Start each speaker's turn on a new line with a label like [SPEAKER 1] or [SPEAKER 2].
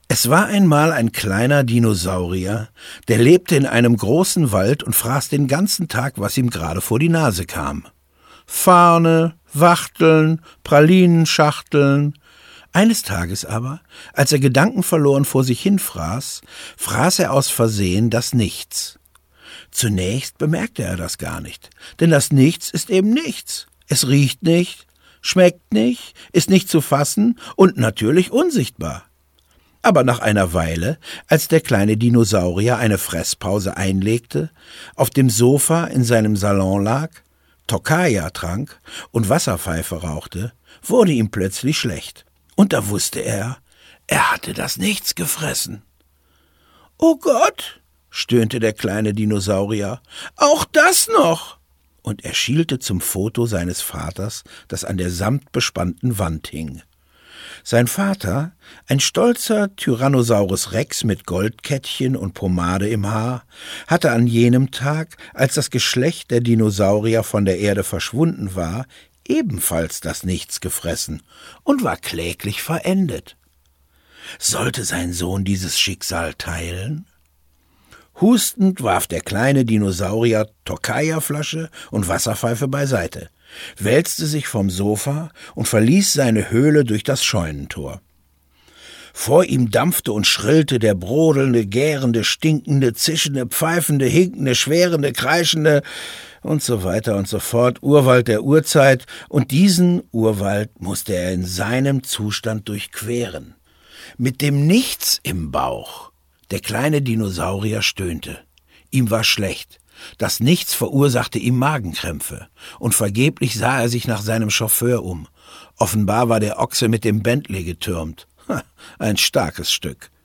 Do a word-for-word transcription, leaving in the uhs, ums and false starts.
[SPEAKER 1] Es war einmal ein kleiner Dinosaurier, der lebte in einem großen Wald und fraß den ganzen Tag, was ihm gerade vor die Nase kam. Farne, Wachteln, Pralinenschachteln. Eines Tages aber, als er gedankenverloren vor sich hin fraß, fraß er aus Versehen das Nichts. Zunächst bemerkte er das gar nicht, denn das Nichts ist eben nichts. Es riecht nicht, schmeckt nicht, ist nicht zu fassen und natürlich unsichtbar. Aber nach einer Weile, als der kleine Dinosaurier eine Fresspause einlegte, auf dem Sofa in seinem Salon lag, Tokaja trank und Wasserpfeife rauchte, wurde ihm plötzlich schlecht. Und da wusste er, er hatte das Nichts gefressen. »Oh Gott«, stöhnte der kleine Dinosaurier, »auch das noch!« Und er schielte zum Foto seines Vaters, das an der samtbespannten Wand hing. Sein Vater, ein stolzer Tyrannosaurus Rex mit Goldkettchen und Pomade im Haar, hatte an jenem Tag, als das Geschlecht der Dinosaurier von der Erde verschwunden war, ebenfalls das Nichts gefressen und war kläglich verendet. Sollte sein Sohn dieses Schicksal teilen? Hustend warf der kleine Dinosaurier Tokaja-Flasche und Wasserpfeife beiseite, wälzte sich vom Sofa und verließ seine Höhle durch das Scheunentor. Vor ihm dampfte und schrillte der brodelnde, gärende, stinkende, zischende, pfeifende, hinkende, schwerende, kreischende und so weiter und so fort Urwald der Urzeit, und diesen Urwald musste er in seinem Zustand durchqueren. Mit dem Nichts im Bauch. Der kleine Dinosaurier stöhnte. Ihm war schlecht. Das Nichts verursachte ihm Magenkrämpfe, und vergeblich sah er sich nach seinem Chauffeur um. Offenbar war der Ochse mit dem Bentley getürmt. Ha, ein starkes Stück.